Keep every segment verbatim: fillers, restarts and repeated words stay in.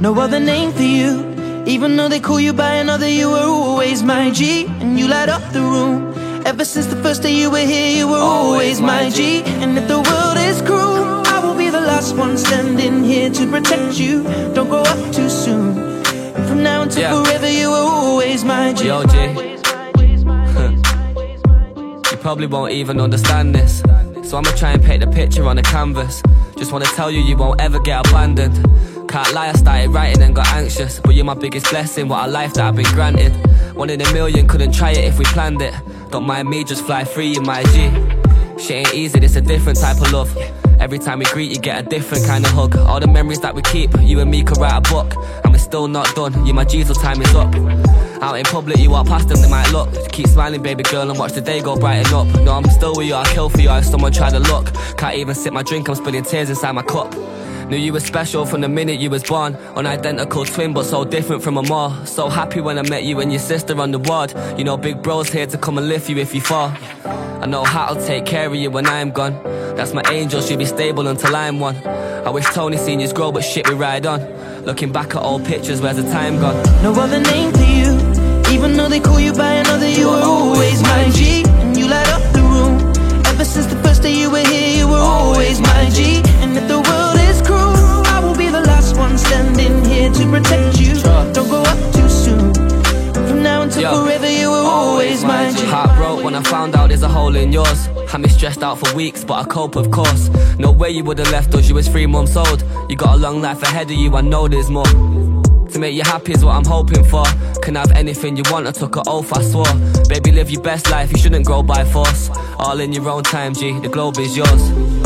No other name for you. Even though they call you by another, you were always my G, and you light up the room. Ever since the first day you were here, you were always my G. And if the world is cruel, I will be the last one standing here to protect you. Don't grow up too soon. And from now until yeah. forever, you were always my G. Yo, G. You probably won't even understand this, so I'ma try and paint the picture on the canvas. Just wanna tell you, you won't ever get abandoned. Can't lie, I started writing and got anxious, but you're my biggest blessing, what a life that I've been granted. One in a million, couldn't try it if we planned it. Don't mind me, just fly free, you my G. Shit ain't easy, this a different type of love. Every time we greet, you get a different kind of hug. All the memories that we keep, you and me could write a book. And we're still not done, you my G till time is up. Out in public, you walk past them, they might look. Keep smiling, baby girl, and watch the day go brighten up. No, I'm still with you, I'll kill for you if someone try to look. Can't even sip my drink, I'm spilling tears inside my cup. Knew you were special from the minute you was born. Unidentical twin, but so different from them all. So happy when I met you and your sister on the ward. You know big bro's here to come and lift you if you fall. I know how to take care of you when I'm gone. That's my angel, she'll be stable until I'm one. I wish Tony seniors grow, but shit, we ride on. Looking back at old pictures, where's the time gone? No other name for you. Even though they call you by another, you were always my G. And you light up the room. Ever since the first day you were here, you were always my G. And if the world is cruel, I will be the last one standing here to protect you. Don't grow up too soon. From now until Yo. forever, you were always my G. Heart broke when I found out there's a hole in yours. Had me stressed out for weeks, but I cope of course. No way you would've left us, you was three months old. You got a long life ahead of you, I know there's more. To make you happy is what I'm hoping for. Can have anything you want, I took an oath, I swore. Baby, live your best life, you shouldn't grow by force. All in your own time, G, the globe is yours.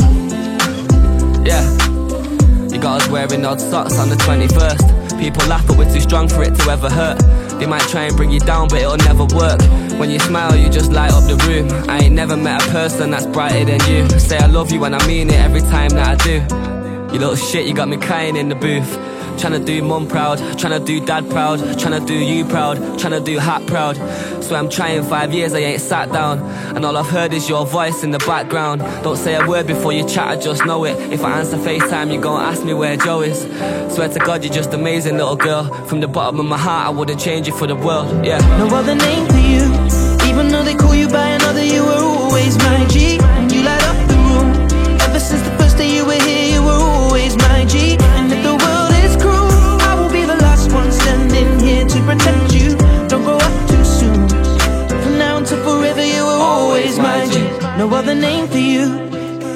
Yeah. You got us wearing odd socks on the twenty-first. People laugh, but we're too strong for it to ever hurt. They might try and bring you down, but it'll never work. When you smile, you just light up the room. I ain't never met a person that's brighter than you. Say I love you and I mean it every time that I do. You little shit, you got me crying in the booth. Tryna do mum proud, tryna do dad proud, tryna do you proud, tryna do hat proud. So I'm trying five years, I ain't sat down, and all I've heard is your voice in the background. Don't say a word before you chat, I just know it. If I answer FaceTime, you gon' ask me where Joe is. Swear to God, you're just amazing, little girl. From the bottom of my heart, I wouldn't change it for the world, yeah. No other name for you. Even though they call you by another, you were always my G. And you light up the room. Ever since the first day you were here, you were always my G. And if the world is cruel, I will be the last one standing here to protect you. Don't grow up too soon. From now until forever, you were always my G. No other name for you.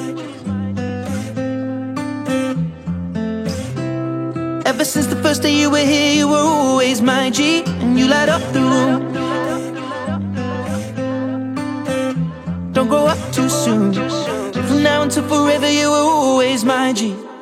Ever since the first day you were here, you were always my G. And you light up the room. Don't grow up too soon. From now until forever, you were always my G.